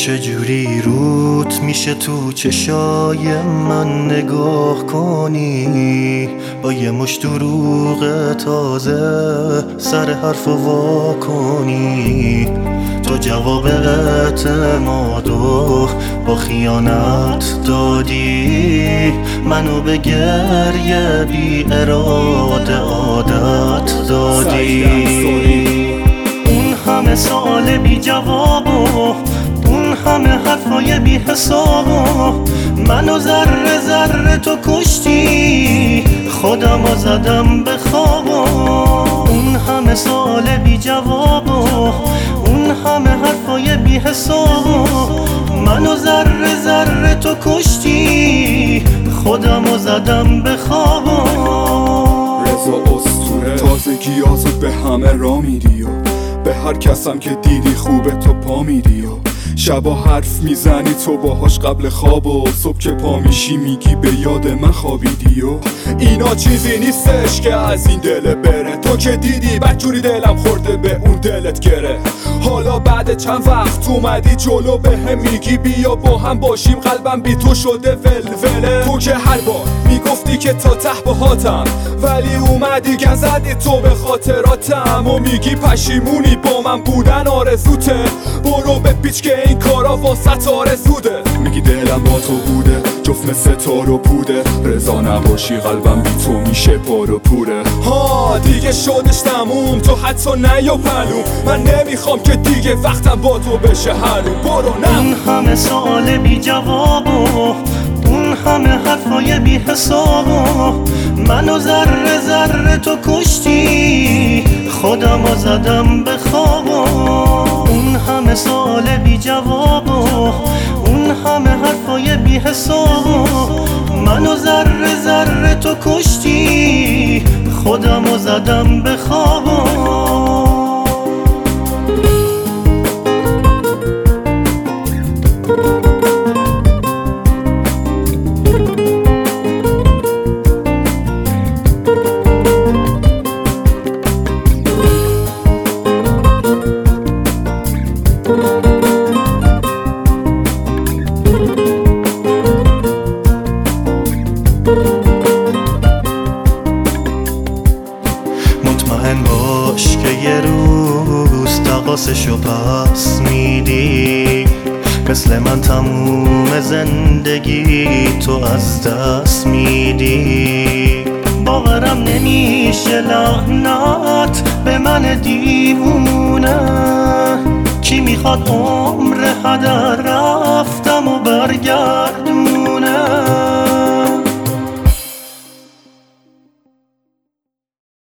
چجوری روت میشه تو چشای من نگاه کنی، با یه مشت دروغ تازه سر حرف وا کنی. تو جواب اعتمادو با خیانت دادی، منو به گریه بی اراده عادت دادی. اون همه سوال بی جوابو، اون همه حرفای بی حسابو، منو ذره ذره تو کشتی، خودمو زدم به خوابو. اون همه سوال بی جوابو، اون همه حرفای بی حسابو، منو ذره ذره تو کشتی، خودمو زدم به خوابو. رضا اسطوره تازگیاتو به همه را میدی و به هر کسم که دیدی خوبه تو پا میدی و شبا حرف میزنی تو باهاش قبل خواب و صبح که پا میشی میگی به یاد من خوابیدی و اینا چیزی نیستش که از این دل بره. تو که دیدی بدجوری دلم خورده به اون دلت گره. حالا بعد چند وقت اومدی جلو به هم میگی بیا با هم باشیم، قلبم بی تو شده ولوله. تو که هر بار میگفتی که تا ته باهاتم، ولی اومدی گن زدی تو به خاطراتم و میگی پشیمونی با من بودن آرزوته. برو به پیچ که این کارا واسط آرزوده. میگی دلم با تو بوده جفت مثل تار و پوده، رضا نباشی قلبم بی تو میشه پار و پوره. ها دیگه شدش تموم تو حتی نیا پلوم، من نمیخوام که دیگه وقتم با تو بشه حروم. برو نه. اون همه سوال بی جوابو، اون همه حرفای بی حسابو، منو ذره ذره تو کشتی، خودمو زدم به خوابو. اون همه سوال بی جوابو، اون همه حرفای بی حسابو، منو ذره ذره تو کشتی، خودمو زدم به خوابو. مطمئن باش که یه روز تقاصشو پس میدی، مثل من تموم زندگی تو از دست میدی. باورم نمیشه لعنت به من دیوونه، کی میخواد عمر هدر رفتم و برگردونه.